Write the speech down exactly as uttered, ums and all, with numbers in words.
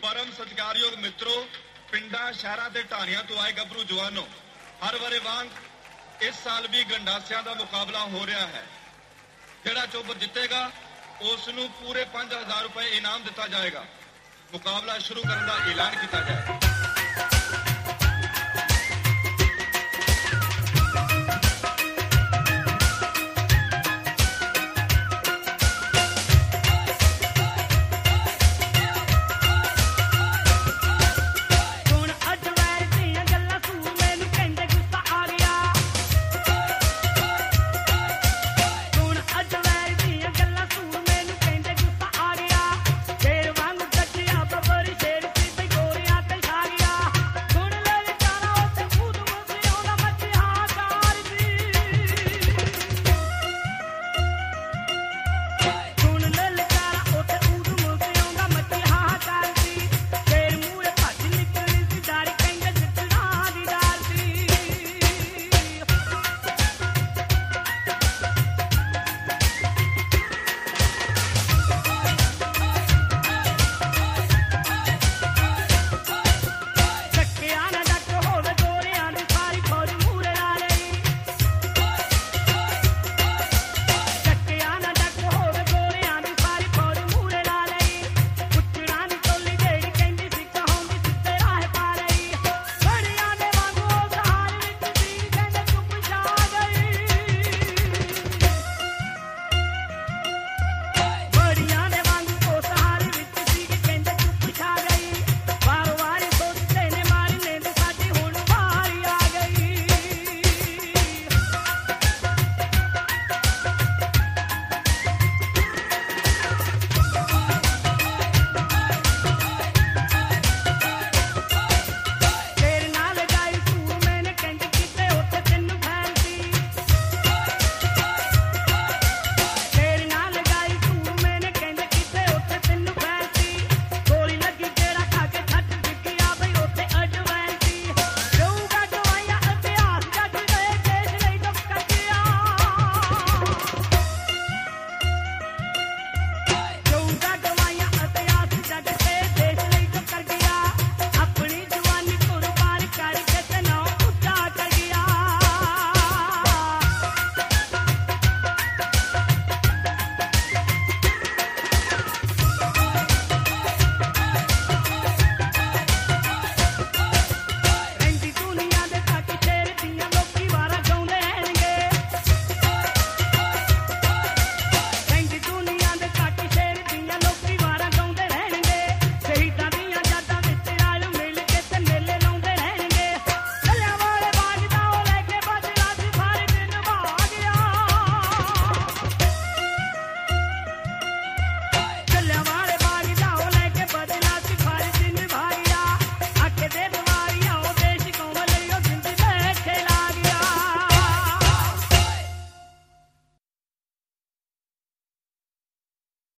परम सत्कारयोग मित्रों, पिंडा शहरां ते ढाणियां तो आए गभरू जवानों, हर वारे वांग इस साल भी गंडासियां दा मुकाबला हो रहा है। जिहड़ा चोबर जितेगा उस नूं पूरे पांच हजार रुपए इनाम दिता जाएगा। मुकाबला शुरू करने का ऐलान किया जाए।